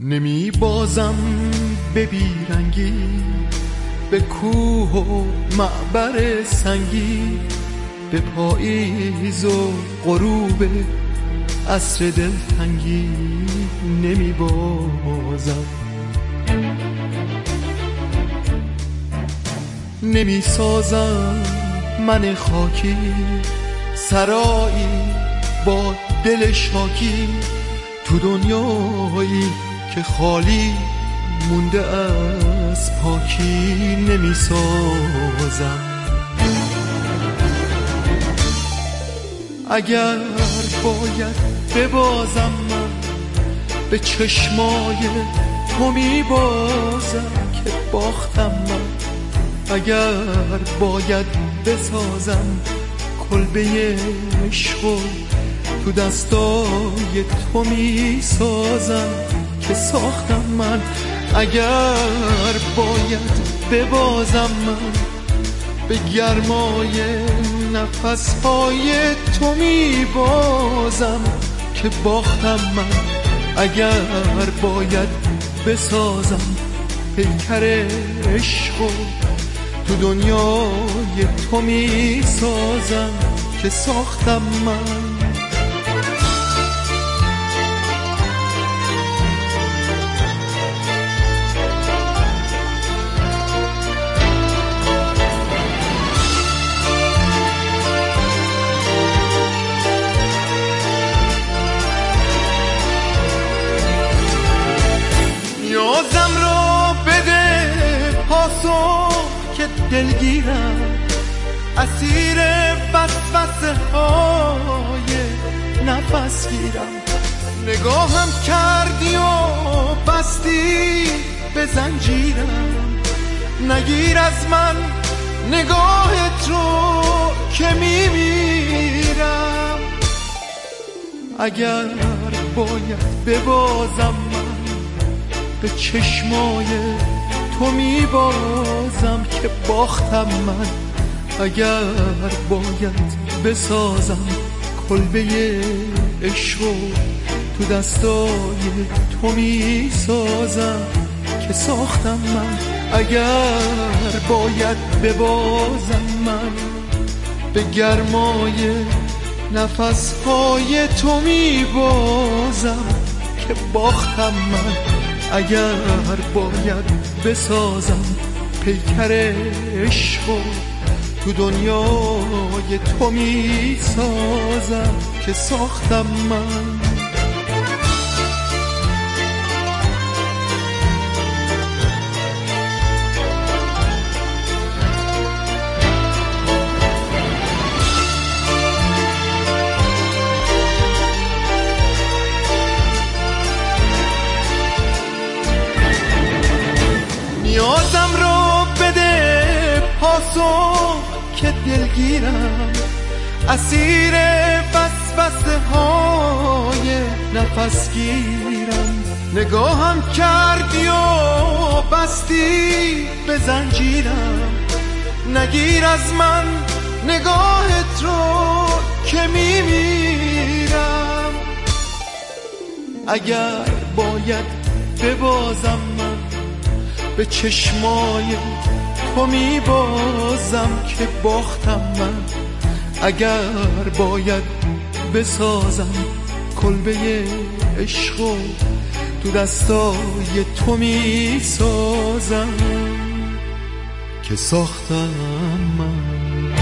نمی بازم به بیرنگی، به کوه و معبر سنگی، به پاییز و غروب عصر دلتنگی نمی بازم. نمی سازم من خاکی سرایی با دل شاکی، تو دنیایی که خالی مونده از پاکی نمی سازم. اگر باید ببازم من به چشمای تو می بازم که باختم من. اگر باید بسازم کلبه عشقو تو دستای تو می سازم که ساختم من. اگر باید ببازم من به گرمای نفسهای تو می بازم که باختم من. اگر باید بسازم پیکر عشقو تو دنیای تو می سازم که ساختم من. نیازم رو بده پاسخ که دلگیرم، اسیر وسوسه های نفس گیرم. نگاهم کردی و بستی به زنجیرم، نگیر از من نگاهت رو که میمیرم. اگر باید ببازم من به چشمای تو می بازم که باختم من. اگر باید بسازم کلبه عشقو تو دستای تو می سازم که ساختم من. اگر باید ببازم من به گرمای نفسهای تو می بازم که باختم من. اگر باید بسازم پیکر عشقو تو دنیای تو می سازم که ساختم من. نیازم رو بده پاسخ که دلگیرم، اسیر وسوسه های نفس گیرم. نگاهم کردی و بستی به زنجیرم، نگیر از من نگاهت رو که میمیرم. اگر باید ببازم من به چشمای تو می بازم که باختم من. اگر باید بسازم کلبه عشقو تو دستای تو می سازم که ساختم من.